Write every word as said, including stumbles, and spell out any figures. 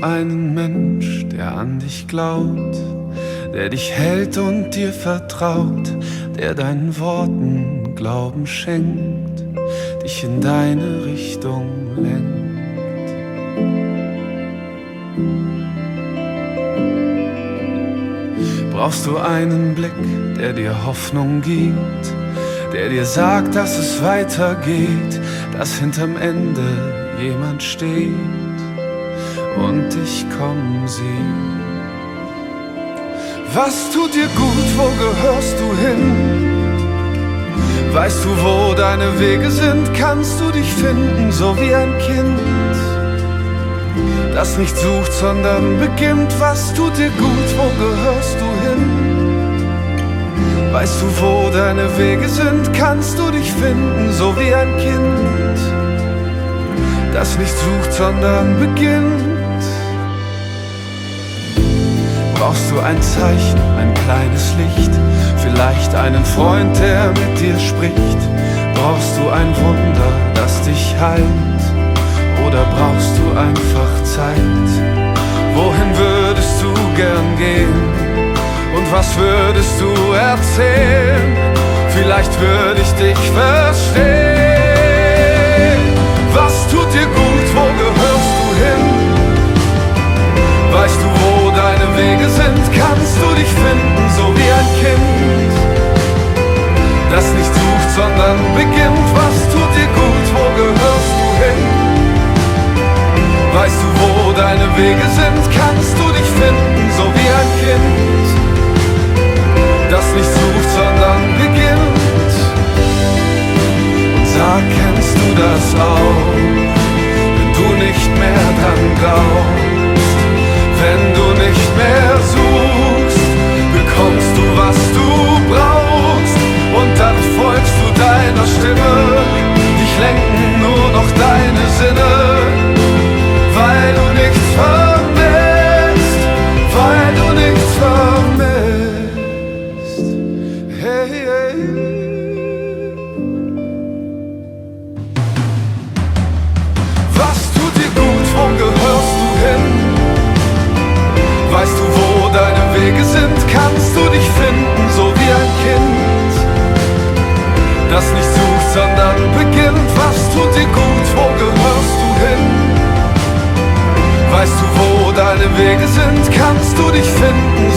einen Mensch, der an dich glaubt, der dich hält und dir vertraut, der deinen Worten Glauben schenkt, dich in deine Richtung lenkt. Brauchst du einen Blick, der dir Hoffnung gibt, der dir sagt, dass es weitergeht, dass hinterm Ende jemand steht und dich kommen sieht. Was tut dir gut, wo gehörst du hin? Weißt du, wo deine Wege sind, kannst du dich finden, so wie ein Kind, das nicht sucht, sondern beginnt. Was tut dir gut, wo gehörst du hin? Weißt du, wo deine Wege sind, kannst du dich finden, so wie ein Kind, das nicht sucht, sondern beginnt. Brauchst du ein Zeichen, ein kleines Licht, vielleicht einen Freund, der mit dir spricht? Brauchst du ein Wunder, das dich heilt, oder brauchst du einfach Zeit? Wohin würdest du gern gehen? Und was würdest du erzählen? Vielleicht würde ich dich verstehen. Was tut dir gut, wo gehörst du hin? Weißt du, wo deine Wege sind, kannst du dich finden, so wie ein Kind, das nicht sucht, sondern beginnt. Was tut dir gut, wo gehörst du hin? Weißt du, wo deine Wege sind, kannst du dich finden, so wie ein Kind, das nicht sucht, sondern beginnt. Und sag, kennst du das auch, wenn du nicht mehr dran glaubst? Wenn du nicht mehr suchst, bekommst du, was du brauchst, und dann folgst du deiner Stimme. Dich lenken nur noch deine Sinne, weil du nichts vermisst, weil du nichts vermisst. Hey, hey. Was tut dir gut, wo gehörst du hin? Weißt du, wo deine Wege sind, kannst du dich finden, so wie ein Kind, das nicht sucht, sondern beginnt. Was tut dir gut, wo gehörst du hin? Weißt du, wo deine Wege sind, kannst du dich finden,